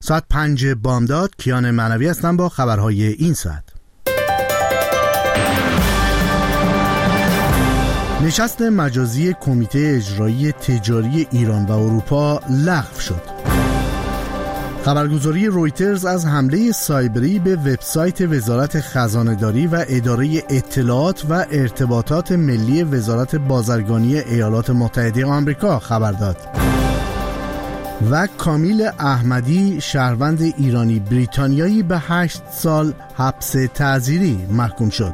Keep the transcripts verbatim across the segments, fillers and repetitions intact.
ساعت پنج بامداد. کیان معنوی هستم با خبرهای این ساعت. نشست مجازی کمیته اجرایی تجاری ایران و اروپا لغو شد. خبرگزاری رویترز از حمله سایبری به وبسایت وزارت خزانه‌داری و اداره اطلاعات و ارتباطات ملی وزارت بازرگانی ایالات متحده آمریکا خبر داد. و کامیل احمدی شهروند ایرانی بریتانیایی به هشت سال حبس تعزیری محکوم شد.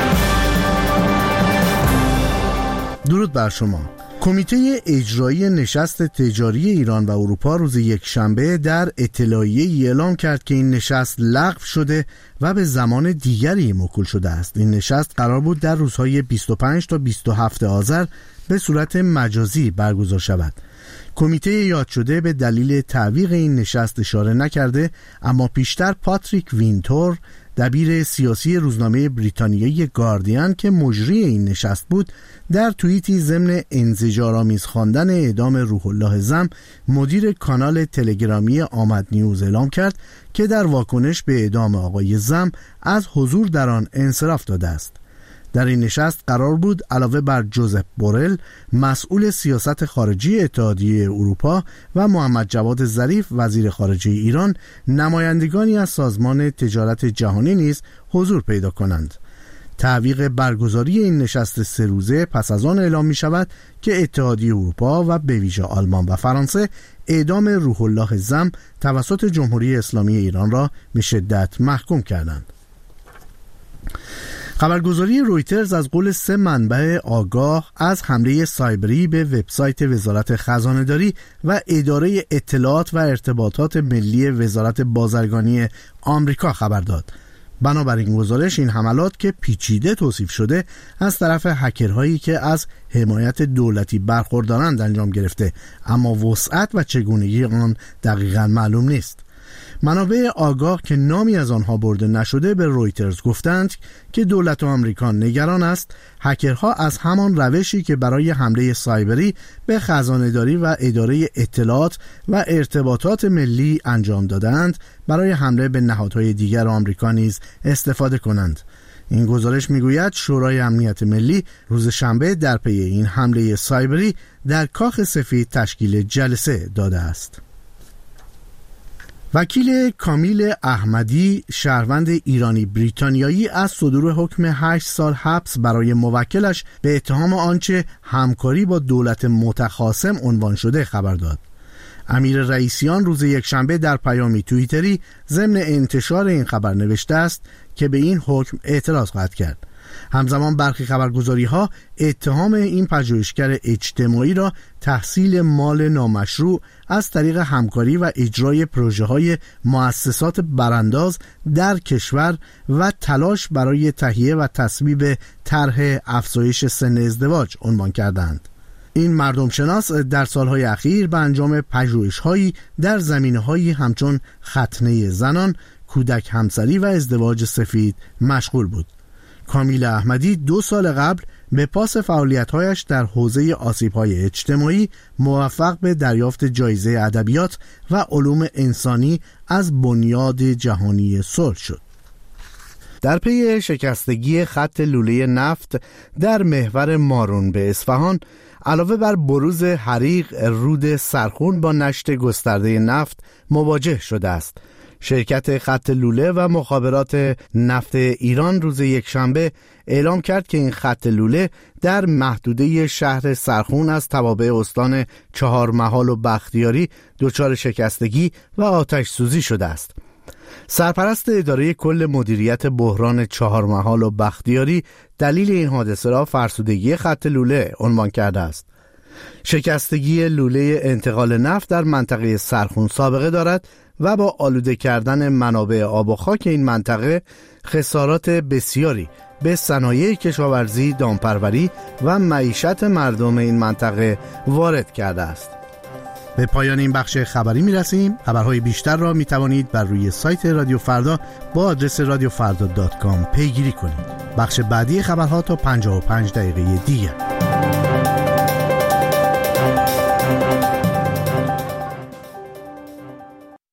درود بر شما. کمیته اجرایی نشست تجاری ایران و اروپا روز یکشنبه در اطلاعیه‌ای اعلام کرد که این نشست لغو شده و به زمان دیگری موکول شده است. این نشست قرار بود در روزهای بیست و پنج تا بیست و هفت آذر به صورت مجازی برگزار شود. کمیته یاد شده به دلیل تعویق این نشست اشاره نکرده، اما پیشتر پاتریک وینتور دبیر سیاسی روزنامه بریتانیایی گاردین که مجری این نشست بود، در توییتی ضمن انزجارآمیز خواندن اعدام روح الله زم مدیر کانال تلگرامی آمد نیوز اعلام کرد که در واکنش به اعدام آقای زم از حضور در آن انصراف داده است. در این نشست قرار بود علاوه بر جوزف بورل مسئول سیاست خارجی اتحادیه اروپا و محمد جواد ظریف وزیر خارجه ایران، نمایندگانی از سازمان تجارت جهانی نیز حضور پیدا کنند. تعویق برگزاری این نشست سه روزه پس از آن اعلام می شود که اتحادیه اروپا و به ویژه آلمان و فرانسه اعدام روح الله زم توسط جمهوری اسلامی ایران را به شدت محکوم کردند. خبرگزاری رویترز از قول سه منبع آگاه از حمله سایبری به وبسایت وزارت خزانه‌داری و اداره اطلاعات و ارتباطات ملی وزارت بازرگانی آمریکا خبر داد. بنابراین گزارش این حملات که پیچیده توصیف شده از طرف هکرهایی که از حمایت دولتی برخوردارند انجام گرفته، اما وسعت و چگونگی آن دقیقاً معلوم نیست. منابع آگاه که نامی از آنها برده نشده به رویترز گفتند که دولت آمریکا نگران است هکرها از همان روشی که برای حمله سایبری به خزانه‌داری و اداره اطلاعات و ارتباطات ملی انجام دادند برای حمله به نهادهای دیگر آمریکا نیز استفاده کنند. این گزارش میگوید شورای امنیت ملی روز شنبه در پی این حمله سایبری در کاخ سفید تشکیل جلسه داده است. وکیل کامیل احمدی شهروند ایرانی بریتانیایی از صدور حکم هشت سال حبس برای موکلش به اتهام آنچه همکاری با دولت متخاصم عنوان شده خبر داد. امیر رئیسیان روز یکشنبه در پیامی توییتری ضمن انتشار این خبر نوشته است که به این حکم اعتراض خواهد کرد. همزمان برخی خبرگزاری‌ها اتهام این پژوهشگر اجتماعی را تحصیل مال نامشروع از طریق همکاری و اجرای پروژه‌های مؤسسات برانداز در کشور و تلاش برای تهیه و تصویب طرح افزایش سن ازدواج عنوان کردند. این مردم شناس در سالهای اخیر به انجام پژوهش‌هایی در زمینه‌هایی همچون ختنه زنان، کودک همسری و ازدواج سفید مشغول بود. کامیل احمدی دو سال قبل به پاس فعالیت‌هایش در حوزه آسیب‌های اجتماعی موفق به دریافت جایزه ادبیات و علوم انسانی از بنیاد جهانی صلح شد. در پی شکستگی خط لوله نفت در محور مارون به اصفهان، علاوه بر بروز حریق، رود سرخون با نشت گسترده نفت مواجه شده است. شرکت خط لوله و مخابرات نفت ایران روز یکشنبه اعلام کرد که این خط لوله در محدوده شهر سرخون از توابع استان چهارمحال و بختیاری دچار شکستگی و آتش سوزی شده است. سرپرست اداره کل مدیریت بحران چهارمحال و بختیاری دلیل این حادثه را فرسودگی خط لوله عنوان کرده است. شکستگی لوله انتقال نفت در منطقه سرخون سابقه دارد و با آلوده کردن منابع آب و خاک این منطقه خسارات بسیاری به صنایع کشاورزی، دامپروری و معیشت مردم این منطقه وارد کرده است. به پایان این بخش خبری می رسیم. خبرهای بیشتر را می توانید بر روی سایت رادیو فردا با آدرس رادیو فردا دات کام پیگیری کنید. بخش بعدی خبرها تا پنجاه و پنج دقیقه دیگر.